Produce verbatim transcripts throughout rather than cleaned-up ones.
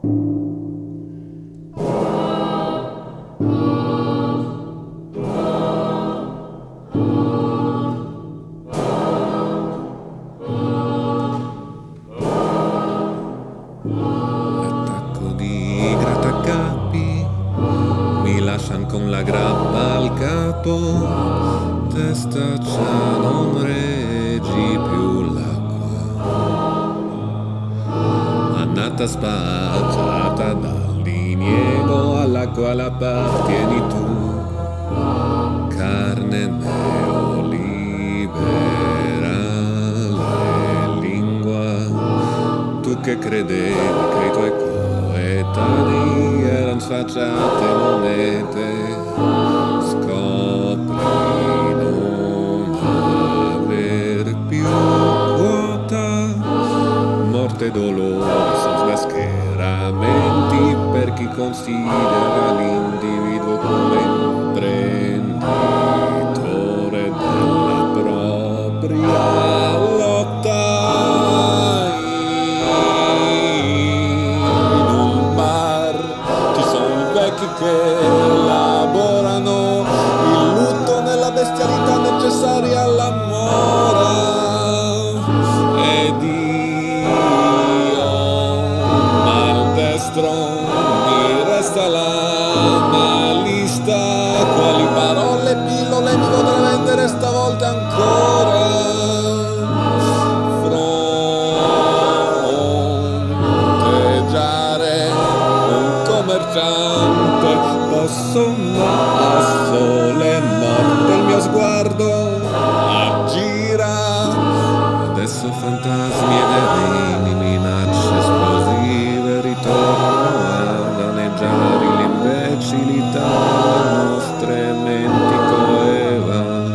L'attacco di grattacapi mi lascian con la grappa al capo, testa già non reggi più l'acqua, annata spacciata dal diniego, all'acqua l'appartieni tu, carne neoliberale lingua, tu che credevi che i tuoi coetanei eran sfacciate monete, scopri non aver più quota, morte e dolore sono smascheramenti per chi considera l'individuo come imprenditore della propria lotta. In un bar ci sono i vecchi che elaborano il lutto nella bestialità necessaria alla mora, ed io maldestro mi resta l'analista, quali parole e pillole mi potrà vendere stavolta ancora, fronteggiare un commerciante, posso ma a sole morte il mio sguardo aggira, adesso fantasmi ed eveni, minacce esplosive ritornano a daneggiare l'imbecillità delle nostre menti coevan,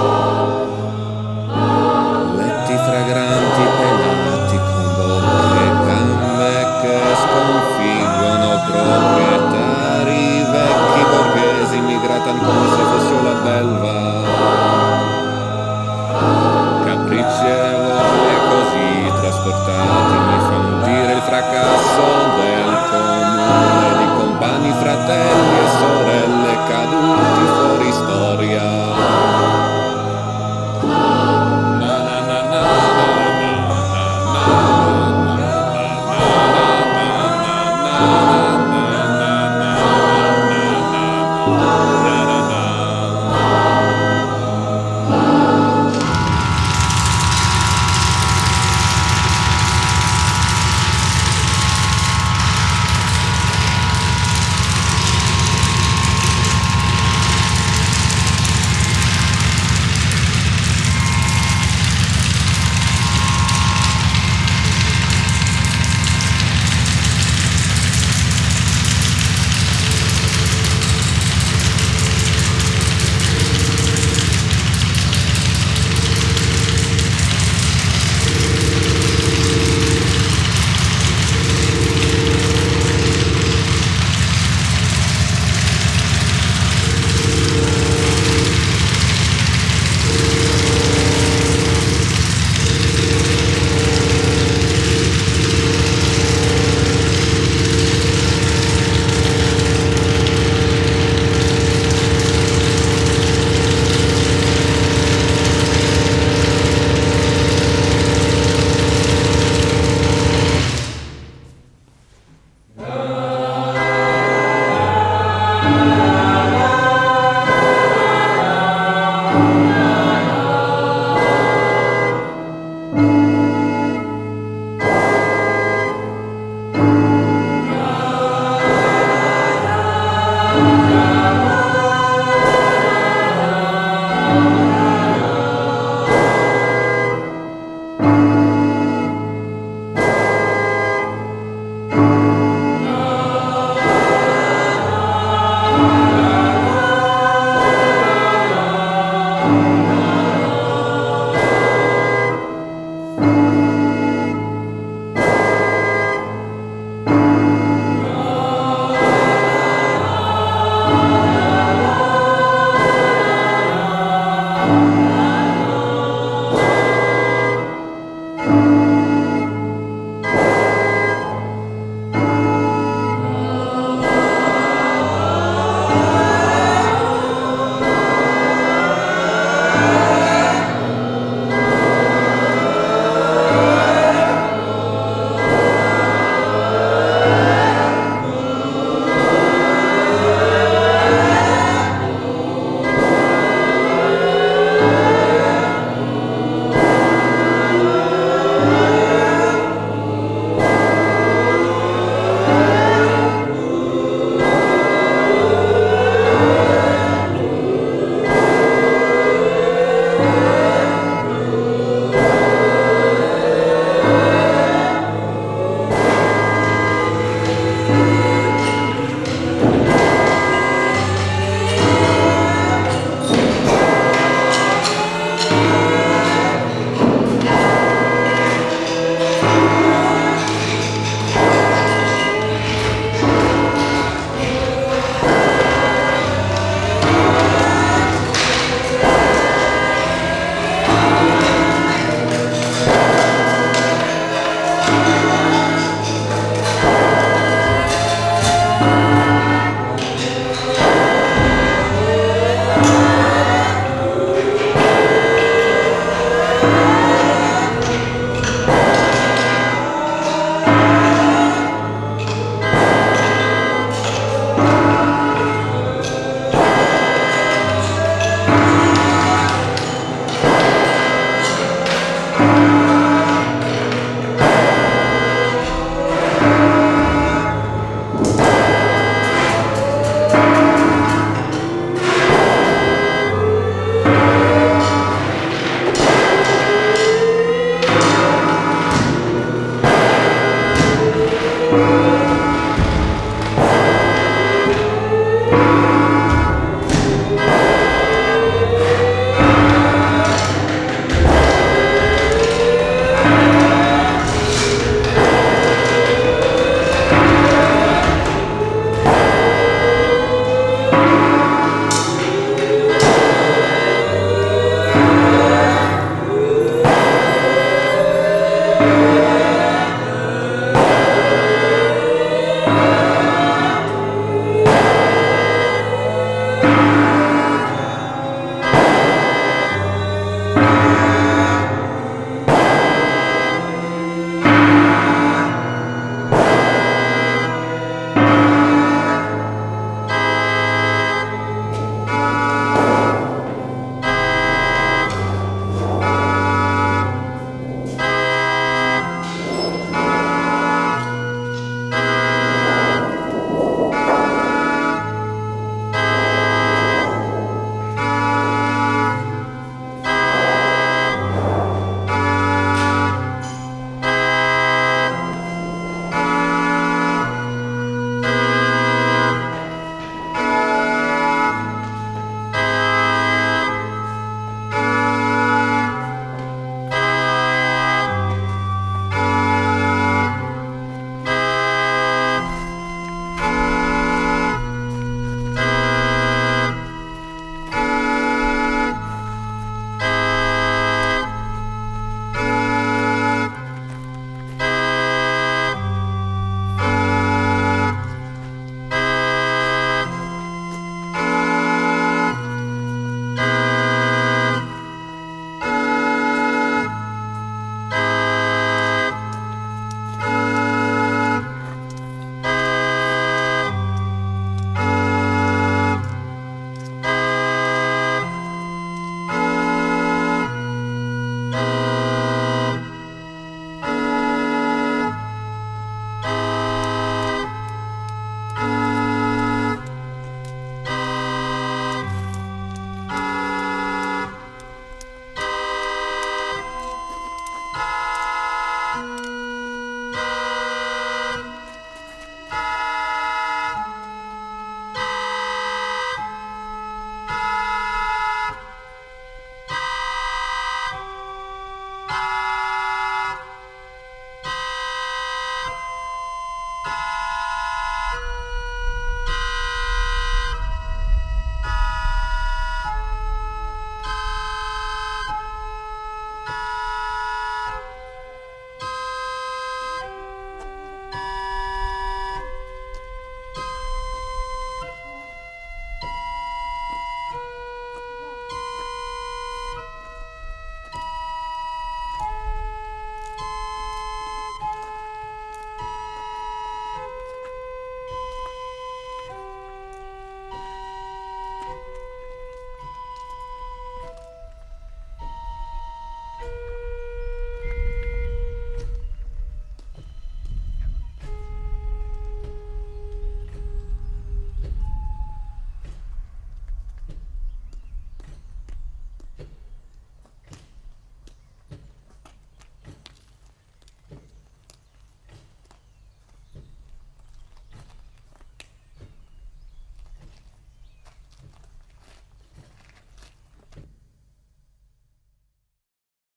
letti fragranti pelati con bocche e gambe che sconfiggono proprietari, vecchi borghesi migratan come se fosse la belva, capricci e voglie così trasportati Ciao.